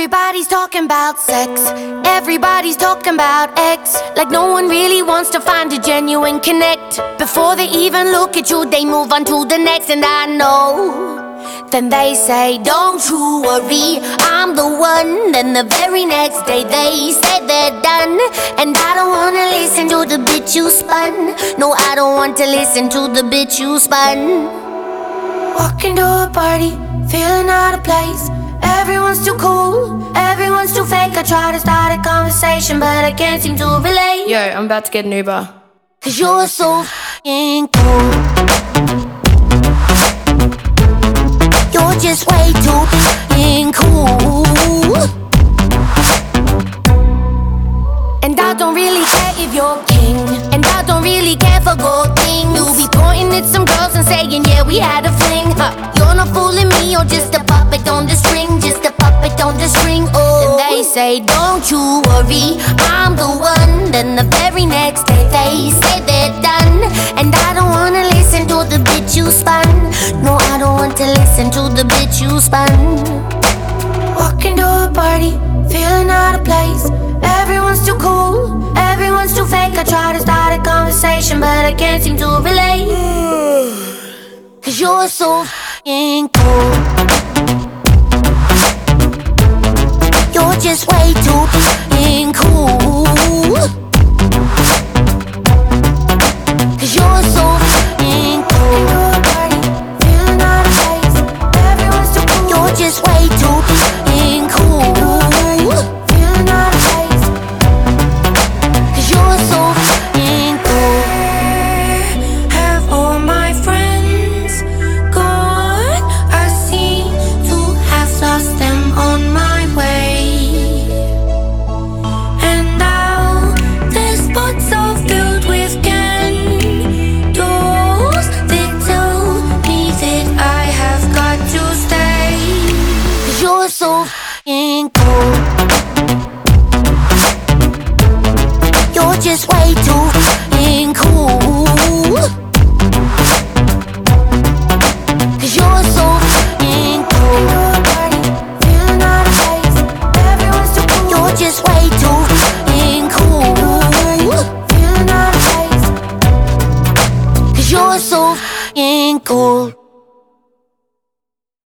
Everybody's talking about sex, everybody's talking about X. Like no one really wants to find a genuine connect. Before they even look at you, they move on to the next. And I know, then they say, don't you worry, I'm the one. Then the very next day they say they're done. And I don't wanna listen to the bit you spun. No, I don't want to listen to the bit you spun. Walking to a party, feeling out of place. Everyone's too cool, everyone's too fake. I try to start a conversation, but I can't seem to relate. Yo, I'm about to get an Uber. Cause you're so f***ing cool. You're just way too f***ing cool. And I don't really care if you're king, and I don't really care for gold things. You'll be pointing at some girls and saying, yeah, we had a fling. You're not fooling me, you're just a puppet on the string, just a puppet on the string. Oh, then they say, don't you worry, I'm the one. Then the very next day they say they're done. And I don't wanna listen to the bit you spun. No, I don't want to listen to the bit you spun. Walking to a party, feeling out of place. Everyone's too cool, everyone's too fake. I try to start a conversation, but I can't seem to relate. Cause you're so f***ing cool. You're just way too f***ing cool.